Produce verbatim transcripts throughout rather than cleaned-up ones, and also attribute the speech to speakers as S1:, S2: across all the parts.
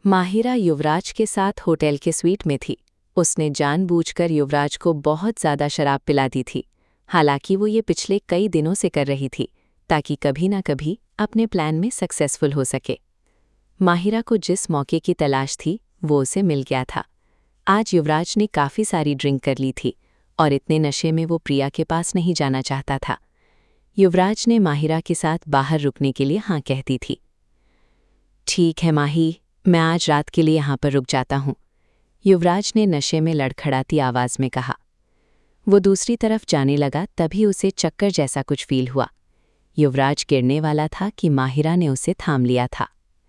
S1: माहिरा युवराज के साथ होटल के स्वीट में थी। उसने जानबूझकर युवराज को बहुत ज़्यादा शराब पिला दी थी। हालांकि वो ये पिछले कई दिनों से कर रही थी, ताकि कभी ना कभी अपने प्लान में सक्सेसफुल हो सके। माहिरा को जिस मौके की तलाश थी वो उसे मिल गया था। आज युवराज ने काफ़ी सारी ड्रिंक कर ली थी और इतने नशे में वो प्रिया के पास नहीं जाना चाहता था। युवराज ने माहिरा के साथ बाहर रुकने के लिए हाँ कहती थी। ठीक है माही, मैं आज रात के लिए यहाँ पर रुक जाता हूँ, युवराज ने नशे में लड़खड़ाती आवाज़ में कहा। वो दूसरी तरफ जाने लगा, तभी उसे चक्कर जैसा कुछ फील हुआ। युवराज गिरने वाला था कि माहिरा ने उसे थाम लिया था।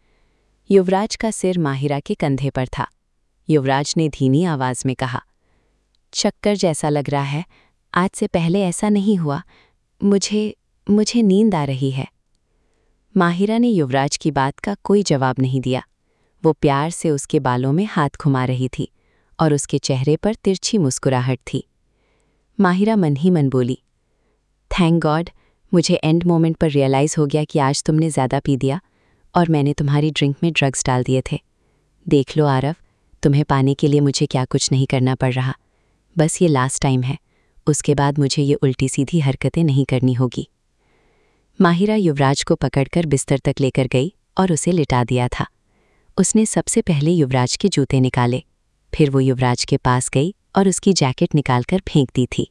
S1: युवराज का सिर माहिरा के कंधे पर था। युवराज ने धीमी आवाज़ में कहा, चक्कर जैसा लग रहा है, आज से पहले ऐसा नहीं हुआ, मुझे मुझे नींद आ रही है। माहिरा ने युवराज की बात का कोई जवाब नहीं दिया। वो प्यार से उसके बालों में हाथ घुमा रही थी और उसके चेहरे पर तिरछी मुस्कुराहट थी। माहिरा मन ही मन बोली, थैंक गॉड, मुझे एंड मोमेंट पर रियलाइज़ हो गया कि आज तुमने ज़्यादा पी दिया और मैंने तुम्हारी ड्रिंक में ड्रग्स डाल दिए थे। देख लो आरव, तुम्हें पाने के लिए मुझे क्या कुछ नहीं करना पड़ रहा। बस ये लास्ट टाइम है, उसके बाद मुझे ये उल्टी सीधी हरकतें नहीं करनी होगी। माहिरा युवराज को पकड़कर बिस्तर तक लेकर गई और उसे लिटा दिया था। उसने सबसे पहले युवराज के जूते निकाले, फिर वो युवराज के पास गई और उसकी जैकेट निकालकर फेंक दी थी।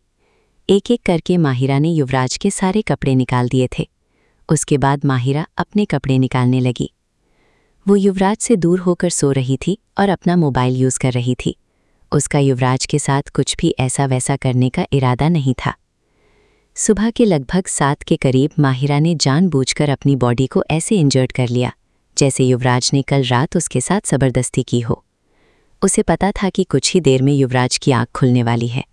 S1: एक एक करके माहिरा ने युवराज के सारे कपड़े निकाल दिए थे। उसके बाद माहिरा अपने कपड़े निकालने लगी। वो युवराज से दूर होकर सो रही थी और अपना मोबाइल यूज़ कर रही थी। उसका युवराज के साथ कुछ भी ऐसा वैसा करने का इरादा नहीं था। सुबह के लगभग सात के करीब माहिरा ने जानबूझकर अपनी बॉडी को ऐसे इंजर्ड कर लिया जैसे युवराज ने कल रात उसके साथ ज़बरदस्ती की हो। उसे पता था कि कुछ ही देर में युवराज की आँख खुलने वाली है।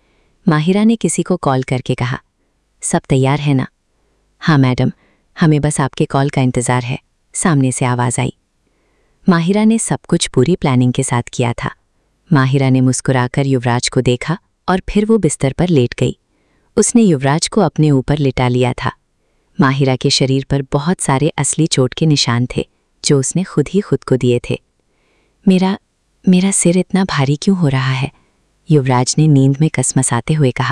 S1: माहिरा ने किसी को कॉल करके कहा, सब तैयार है ना? हाँ मैडम, हमें बस आपके कॉल का इंतज़ार है, सामने से आवाज़ आई। माहिरा ने सब कुछ पूरी प्लानिंग के साथ किया था। माहिरा ने मुस्कुराकर युवराज को देखा और फिर वो बिस्तर पर लेट गई। उसने युवराज को अपने ऊपर लिटा लिया था। माहिरा के शरीर पर बहुत सारे असली चोट के निशान थे जो उसने खुद ही खुद को दिए थे। मेरा मेरा सिर इतना भारी क्यों हो रहा है? युवराज ने नींद में कसमसाते हुए कहा।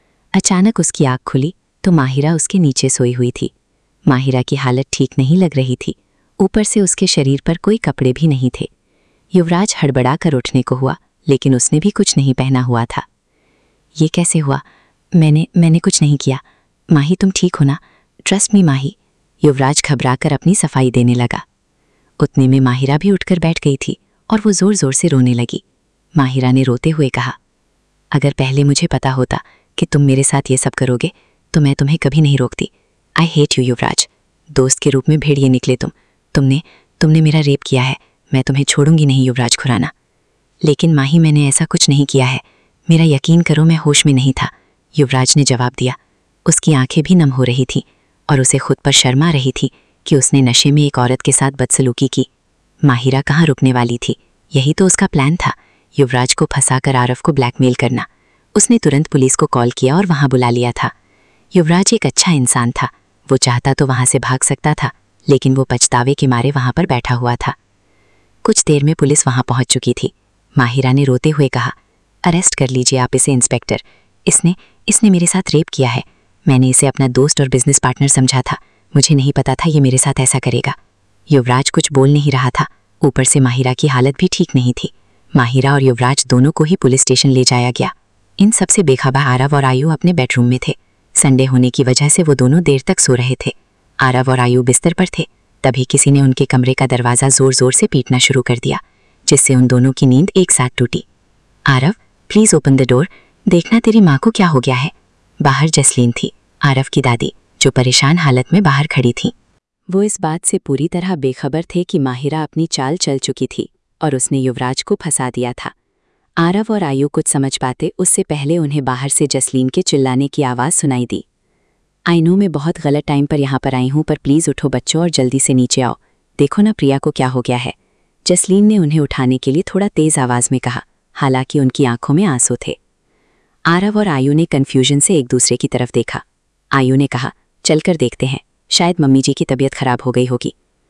S1: अचानक उसकी आँख खुली तो माहिरा उसके नीचे सोई हुई थी। माहिरा की हालत ठीक नहीं लग रही थी, ऊपर से उसके शरीर पर कोई कपड़े भी नहीं थे। युवराज हड़बड़ा कर उठने को हुआ, लेकिन उसने भी कुछ नहीं पहना हुआ था। ये कैसे हुआ? मैंने मैंने कुछ नहीं किया। माही, तुम ठीक हो ना? ट्रस्ट मी माही। युवराज घबराकर अपनी सफाई देने लगा। उतने में माहिरा भी उठकर बैठ गई थी और वो जोर जोर से रोने लगी। माहिरा ने रोते हुए कहा, अगर पहले मुझे पता होता कि तुम मेरे साथ ये सब करोगे तो मैं तुम्हें कभी नहीं रोकती। I hate you Yuvraj. दोस्त के रूप में भेड़िए निकले तुम। तुमने तुमने मेरा रेप किया है। मैं तुम्हें छोड़ूंगी नहीं युवराज खुराना। लेकिन माही, मैंने ऐसा कुछ नहीं किया है। मेरा यकीन करो, मैं होश में नहीं था, युवराज ने जवाब दिया। उसकी आंखें भी नम हो रही थीं और उसे खुद पर शर्म आ रही थी कि उसने नशे में एक औरत के साथ बदसलूकी की। माहिरा कहाँ रुकने वाली थी? यही तो उसका प्लान था, युवराज को फंसाकर आरव को ब्लैकमेल करना। उसने तुरंत पुलिस को कॉल किया और वहाँ बुला लिया था। युवराज एक अच्छा इंसान था। वो चाहता तो वहाँ से भाग सकता था, लेकिन वो पछतावे के मारे वहाँ पर बैठा हुआ था। कुछ देर में पुलिस वहाँ पहुँच चुकी थी। माहिरा ने रोते हुए कहा, अरेस्ट कर लीजिए आप इसे इंस्पेक्टर। इसने इसने मेरे साथ रेप किया है। मैंने इसे अपना दोस्त और बिजनेस पार्टनर समझा था। मुझे नहीं पता था ये मेरे साथ ऐसा करेगा। युवराज कुछ बोल नहीं रहा था। ऊपर से माहिरा की हालत भी ठीक नहीं थी। माहिरा और युवराज दोनों को ही पुलिस स्टेशन ले जाया गया। इन सबसे बेखबर आरव और आयु अपने बेडरूम में थे। संडे होने की वजह से वो दोनों देर तक सो रहे थे। आरव और आयु बिस्तर पर थे, तभी किसी ने उनके कमरे का दरवाज़ा जोर जोर से पीटना शुरू कर दिया, जिससे उन दोनों की नींद एक साथ टूटी। Aarav, please open the door. देखना तेरी माँ को क्या हो गया है। बाहर जसलीन थी, आरव की दादी, जो परेशान हालत में बाहर खड़ी थी। वो इस बात से पूरी तरह बेखबर थे कि माहिरा अपनी चाल चल चुकी थी और उसने युवराज को फंसा दिया था। आरव और आयु कुछ समझ पाते उससे पहले उन्हें बाहर से जसलीन के चिल्लाने की आवाज़ सुनाई दी। आई नो मैं बहुत गलत टाइम पर यहाँ पर आई हूँ, पर प्लीज़ उठो बच्चों और जल्दी से नीचे आओ। देखो ना प्रिया को क्या हो गया है। जसलीन ने उन्हें उठाने के लिए थोड़ा तेज़ आवाज़ में कहा, हालांकि उनकी आंखों में आंसू थे। आरव और आयु ने कन्फ्यूजन से एक दूसरे की तरफ देखा। आयु ने कहा, चलकर देखते हैं, शायद मम्मी जी की तबीयत खराब हो गई होगी।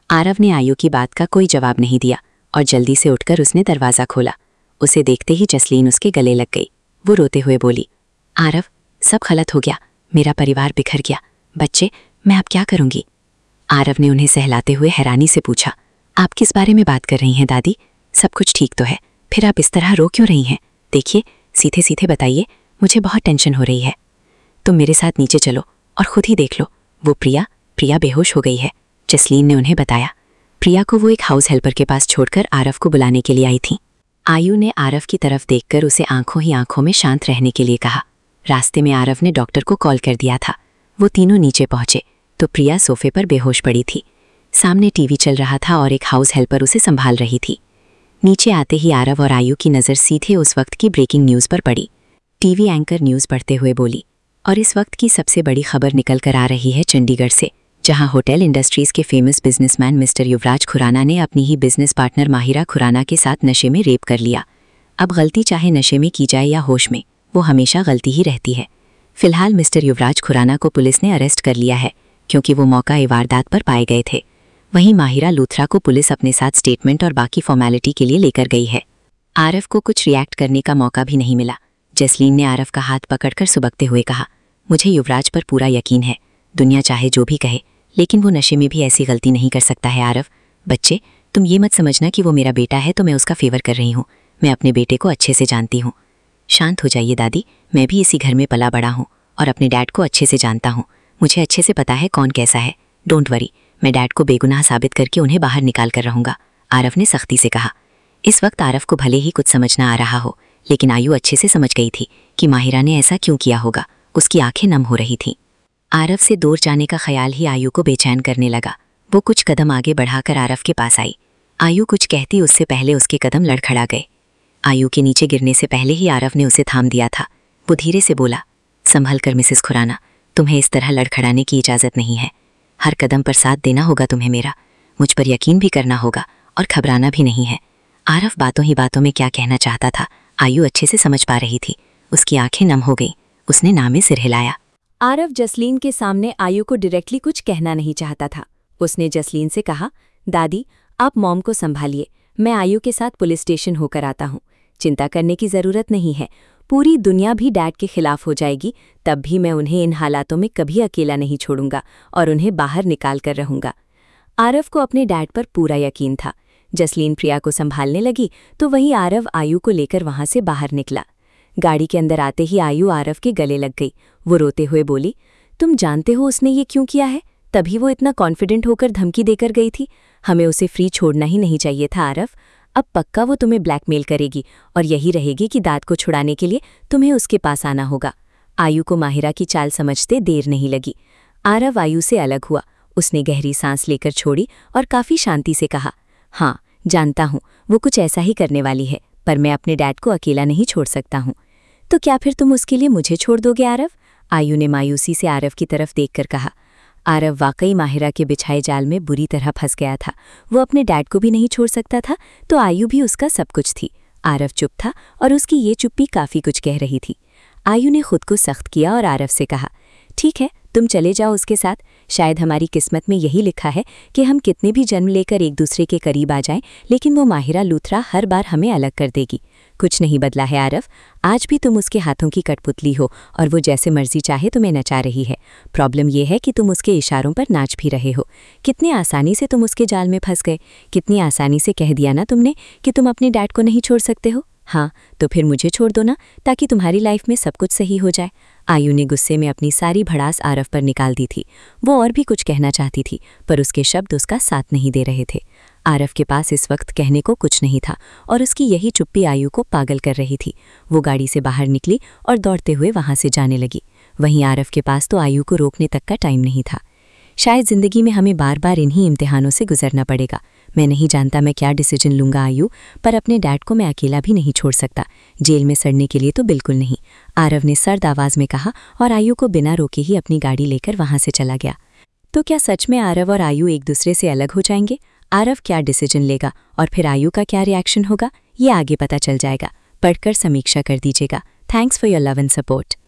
S1: आरव ने आयु की बात का कोई जवाब नहीं दिया और जल्दी से उठकर उसने दरवाज़ा खोला। उसे देखते ही जसलीन उसके गले लग गई। वो रोते हुए बोली, आरव, सब गलत हो गया, मेरा परिवार बिखर गया। बच्चे, मैं अब क्या करूँगी? आरव ने उन्हें सहलाते हुए हैरानी से पूछा, आप किस बारे में बात कर रही हैं दादी? सब कुछ ठीक तो है, फिर आप इस तरह रो क्यों रही हैं? देखिए, सीधे सीधे बताइए, मुझे बहुत टेंशन हो रही है। तुम मेरे साथ नीचे चलो और खुद ही देख लो, वो प्रिया प्रिया बेहोश हो गई है। जसलीन ने उन्हें बताया। प्रिया को वो एक हाउस हेल्पर के पास छोड़कर आरव को बुलाने के लिए आई थी। आयु ने आरव की तरफ देखकर उसे आंखों ही आंखों में शांत रहने के लिए कहा। रास्ते में आरव ने डॉक्टर को कॉल कर दिया था। वो तीनों नीचे पहुंचे तो प्रिया सोफे पर बेहोश पड़ी थी। सामने टीवी चल रहा था और एक हाउस हेल्पर उसे संभाल रही थी। नीचे आते ही आरव और आयु की नज़र सीधे उस वक्त की ब्रेकिंग न्यूज़ पर पड़ी। टीवी एंकर न्यूज़ पढ़ते हुए बोली, और इस वक्त की सबसे बड़ी खबर निकल कर आ रही है चंडीगढ़ से, जहां होटल इंडस्ट्रीज के famous businessman mister Yuvraj Khurana ने अपनी ही बिजनेस पार्टनर माहिरा खुराना के साथ नशे में रेप कर लिया। अब गलती चाहे नशे में की जाए या होश में, वो हमेशा गलती ही रहती है। फिलहाल मिस्टर युवराज खुराना को पुलिस ने अरेस्ट कर लिया है क्योंकि वो मौका ए वारदात पर पाए गए थे। वहीं माहिरा लूथरा को पुलिस अपने साथ स्टेटमेंट और बाकी फॉर्मेलिटी के लिए लेकर गई है। आरव को कुछ रिएक्ट करने का मौका भी नहीं मिला। जसलीन ने आरव का हाथ पकड़कर सुबकते हुए कहा, मुझे युवराज पर पूरा यकीन है, दुनिया चाहे जो भी कहे, लेकिन वो नशे में भी ऐसी गलती नहीं कर सकता है। आरव, बच्चे, तुम ये मत समझना कि वो मेरा बेटा है तो मैं उसका फेवर कर रही हूँ। मैं अपने बेटे को अच्छे से जानती हूँ। शांत हो जाइए दादी, मैं भी इसी घर में पला बड़ा हूँ और अपने डैड को अच्छे से जानता हूँ। मुझे अच्छे से पता है कौन कैसा है। डोंट वरी, मैं डैड को बेगुनाह साबित करके उन्हें बाहर निकाल कर रहूँगा, आरव ने सख्ती से कहा। इस वक्त आरव को भले ही कुछ समझ ना आ रहा हो, लेकिन आयु अच्छे से समझ गई थी कि माहिरा ने ऐसा क्यों किया होगा। उसकी आंखें नम हो रही थीं। आरव से दूर जाने का ख्याल ही आयु को बेचैन करने लगा। वो कुछ कदम आगे बढ़ाकर आरव के पास आई। आयु कुछ कहती उससे पहले उसके कदम लड़खड़ा गए। आयु के नीचे गिरने से पहले ही आरव ने उसे थाम दिया था। वो धीरे से बोला, संभल कर मिसेस खुराना, तुम्हें इस तरह लड़खड़ाने की इजाज़त नहीं है। हर कदम पर साथ देना होगा तुम्हें मेरा, मुझ पर यकीन भी करना होगा और घबराना भी नहीं है। आरव बातों ही बातों में क्या कहना चाहता था आयु अच्छे से समझ पा रही थी। उसकी आंखें नम हो गईं। उसने नामे सिर हिलाया।
S2: आरव जसलीन के सामने आयु को डायरेक्टली कुछ कहना नहीं चाहता था। उसने जसलीन से कहा, दादी, आप मॉम को संभालिए, मैं आयु के साथ पुलिस स्टेशन होकर आता हूँ। चिंता करने की ज़रूरत नहीं है। पूरी दुनिया भी डैड के खिलाफ हो जाएगी, तब भी मैं उन्हें इन हालातों में कभी अकेला नहीं छोड़ूंगा और उन्हें बाहर निकाल कर रहूंगा। आरव को अपने डैड पर पूरा यकीन था। जसलीन प्रिया को संभालने लगी तो वहीं आरव आयु को लेकर वहां से बाहर निकला। गाड़ी के अंदर आते ही आयु आरव के गले लग गई। वो रोते हुए बोली, तुम जानते हो उसने ये क्यों किया है? तभी वो इतना कॉन्फिडेंट होकर धमकी देकर गई थी। हमें उसे फ्री छोड़ना ही नहीं चाहिए था आरव। अब पक्का वो तुम्हें ब्लैकमेल करेगी और यही रहेगी कि दाद को छुड़ाने के लिए तुम्हें उसके पास आना होगा। आयु को माहिरा की चाल समझते देर नहीं लगी। आरव आयु से अलग हुआ। उसने गहरी सांस लेकर छोड़ी और काफ़ी शांति से कहा, हाँ, जानता हूँ वो कुछ ऐसा ही करने वाली है, पर मैं अपने डैड को अकेला नहीं छोड़ सकता हूँ। तो क्या फिर तुम उसके लिए मुझे छोड़ दोगे आरव? आयु ने मायूसी से आरव की तरफ देखकर कहा। आरव वाकई माहिरा के बिछाए जाल में बुरी तरह फंस गया था। वो अपने डैड को भी नहीं छोड़ सकता था, तो आयु भी उसका सब कुछ थी। आरव चुप था और उसकी ये चुप्पी काफ़ी कुछ कह रही थी। आयु ने खुद को सख्त किया और आरव से कहा, ठीक है, तुम चले जाओ उसके साथ। शायद हमारी किस्मत में यही लिखा है कि हम कितने भी जन्म लेकर एक दूसरे के करीब आ जाएं, लेकिन वो माहिरा लूथरा हर बार हमें अलग कर देगी। कुछ नहीं बदला है आरव, आज भी तुम उसके हाथों की कठपुतली हो और वो जैसे मर्जी चाहे तुम्हें नचा रही है। प्रॉब्लम यह है कि तुम उसके इशारों पर नाच भी रहे हो। कितनी आसानी से तुम उसके जाल में फंस गए। कितनी आसानी से कह दिया ना तुमने कि तुम अपने डैड को नहीं छोड़ सकते हो। हाँ, तो फिर मुझे छोड़ दो ना, ताकि तुम्हारी लाइफ में सब कुछ सही हो जाए। आयु ने गुस्से में अपनी सारी भड़ास आरव पर निकाल दी थी। वो और भी कुछ कहना चाहती थी, पर उसके शब्द उसका साथ नहीं दे रहे थे। आरव के पास इस वक्त कहने को कुछ नहीं था और उसकी यही चुप्पी आयु को पागल कर रही थी। वो गाड़ी से बाहर निकली और दौड़ते हुए वहां से जाने लगी। वहीं आरव के पास तो आयु को रोकने तक का टाइम नहीं था। शायद ज़िंदगी में हमें बार बार इन्हीं इम्तिहानों से गुजरना पड़ेगा। मैं नहीं जानता मैं क्या डिसीजन लूँगा आयु, पर अपने डैड को मैं अकेला भी नहीं छोड़ सकता। जेल में सड़ने के लिए तो बिल्कुल नहीं, आरव ने सर्द आवाज़ में कहा और आयु को बिना रोके ही अपनी गाड़ी लेकर वहाँ से चला गया। तो क्या सच में आरव और आयु एक दूसरे से अलग हो जाएंगे? आरव क्या डिसीजन लेगा और फिर आयु का क्या रिएक्शन होगा, ये आगे पता चल जाएगा। पढ़कर समीक्षा कर दीजिएगा। Thanks for your love and support.